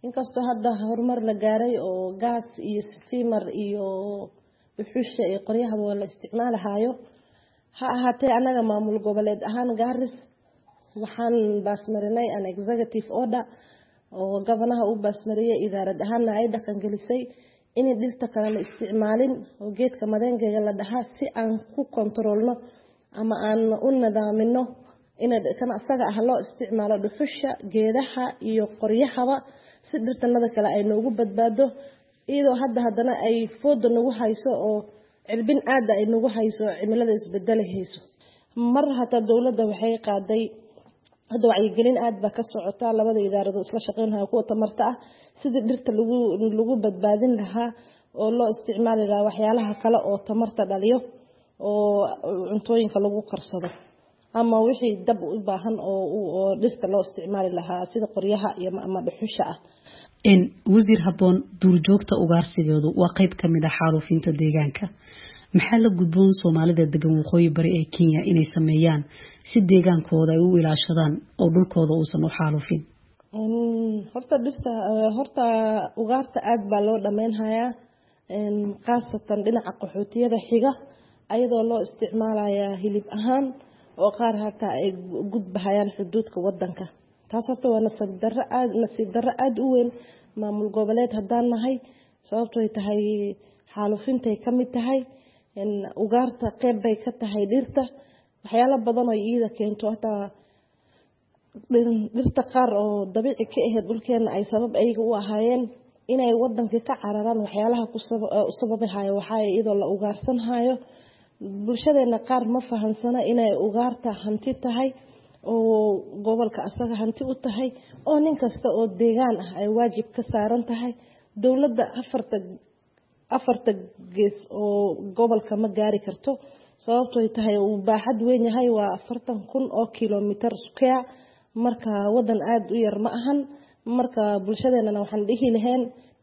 inkastoo hadda horumar la gaaray oo gaas iyo steamer iyo dhuxusha iyo qoryaha waa la isticmaalahayo ha ahaatee anaga maamul goboleed ahaan Gaaris waxaan baasmarinay an executive order oo gabanaha u baasmariyay idaarad ahaan ay dhaqan gelisay in dhirta kale la isticmaalin oo geedka madeengeega la dhahaa si aan ku kontrolno ama aan u nidaamino in kan asaga ah loo isticmaalo dhuxusha geedaha iyo qoryahaba si dhirtanada kale ay noogu badbaado iyadoo haddana ay foodo nagu hayso oo cilbin aad ay nagu hayso cimilada isbedelayso mar hata dawladda waxay qaaday hadda wacyigelin aad ba ka socota labada idaarado isla shaqeynaya kuwa tamarta ah sidii dhirta lagu badbaadin lahaa oo loo isticmaali lahaa waxyaalaha kale oo tamarta dhaliyo oo cuntooyinka lagu karsado ama wixii dab u baahan oo dhirta loo isticmaali lahaa sida qoryaha iyo ama dhuxusha ah wasiir haboon duurjoogta ugaarsigeedu waa qayb ka mid ah xaalufinta deegaanka maxaa la gudboon Soomaalida degan waqooyi bari ee Kenya inay sameeyaan si deegaankooda ay u ilaashadaan oo dhulkooda uusan u xaalufin horta ugaarta aad baa loo dhameynhayaa qaasatan dhinaca qaxootiyada xiga ayadoo loo isticmaalayaa hilib ahaan oo qaar hata ay gudbahayaan xuduudka wadanka taas horta waa nasiib darro aad u weyn maamul goboleed haddaan nahay sababtoo ay tahay xaalufintay ka mid tahay ugaarta qayb bay ka tahay dhirta waxyaalo badan oo iyada keento hata dhirta qaar oo dabiici ka ahayd dhulkeena ay sabab ayaga u ahaayeen inay wadanka ka cararaan waxyaalaha ku sababahayo waxa iyadoo la ugaarsanhayo bulshadeena qaar ma fahansana inay ugaarta hanti tahay oo gobolka asaga hanti u tahay oo nin kasta oo deegaan ah ay waajib ka saaran tahay dawladda afarta gees oo gobolka ma gaari karto sababtoo ay tahay uu baaxad weyn yahay waa 40,000 oo kilomitir square marka wadan aad u yar ma ahan marka bulshadeena waxaan dhihi lahayn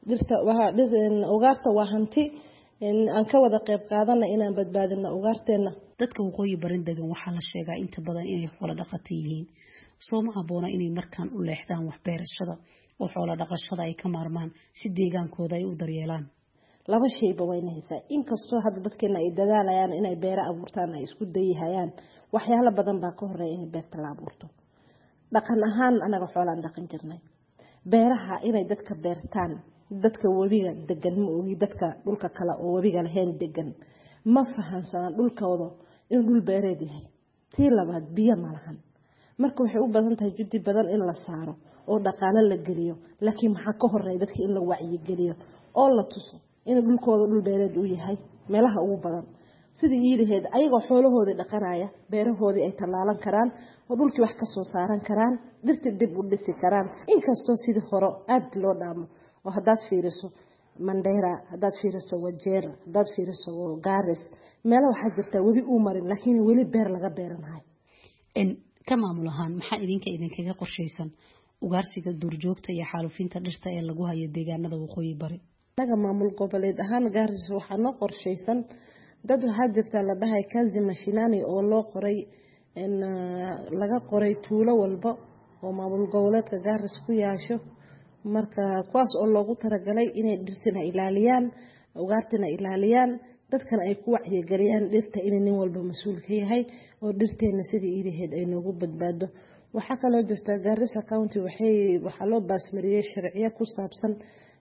ugaarta waa hanti aan ka wada qayb qaadana inaan badbaadino ugaarteena dadka waqooyi barin degan waxaa la sheegaa inta badan inay xoolo dhaqato yihiin soo ma haboona inay markaan u leexdaan wax beerashada oo xoolo dhaqashada ay ka maarmaan si deegaankooda ay u daryeelaan laba shayba wayna haysaa inkastoo hadda dadkeena ay dadaalayaan inay beero abuurtaan ay isku dayihayaan waxyaalo badan baa ka horeeya in beerta la abuurto dhaqan ahaan anaga xoolaan dhaqan jirnay beeraha inay dadka beertaan dadka wabiga degan ma ogi dadka dhulka kale oo wabiga lahayn degan ma fahansana dhulkooda in dhul beereed yahay tii labaad biyo ma lahan marka waxay u badan tahay jiddi badan in la saaro oo dhaqaale la geliyo laakiin maxaa ka horeeya dadka in la wacyi geliyo oo la tuso in dhulkooda dhul beereed uu yahay meelaha ugu badan sidii yiilaheed ayagoo xoolahoodii dhaqanaya beerahoodii ay talaalan karaan oo dhulkii wax ka soo saaran karaan dhirtii dib u dhisi karaan inkastoo sidii hore aad loo dhaamo oo haddaad fiiriso Mandera haddaad fiiriso Wajeer haddaad fiiriso Gaaris meelo waxaa jirta weli uu marin laakiin weli beer laga beeranahay ka maamul ahaan maxaa idinkaga qorshaysan ugaarsiga duurjoogta iyo xaalufinta dhirta ee lagu hayo deegaanada waqooyi bari anaga maamul goboleed ahaan Gaaris waxaa noo qorshaysan dad waxaa jirta la dhahay kazi mashinani oo loo qoray in laga qoray tuulo walba oo maamul goboleedka Gaaris ku yaasho marka kuwaas oo loogu talagalay inay dhirtina ilaaliyaan ugaartina ilaaliyaan dadkan ay ku wacyigeliyaan dhirta in nin walba mas'uul ka yahay oo dhirteena sidii iidaheed ay noogu badbaado waxa kale oo jirta Garissa County waxa loo baasmariyay sharciyo ku saabsan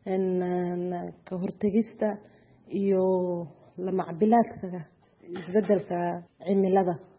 ka hortagista iyo la macbilaadka isbedelka cimilada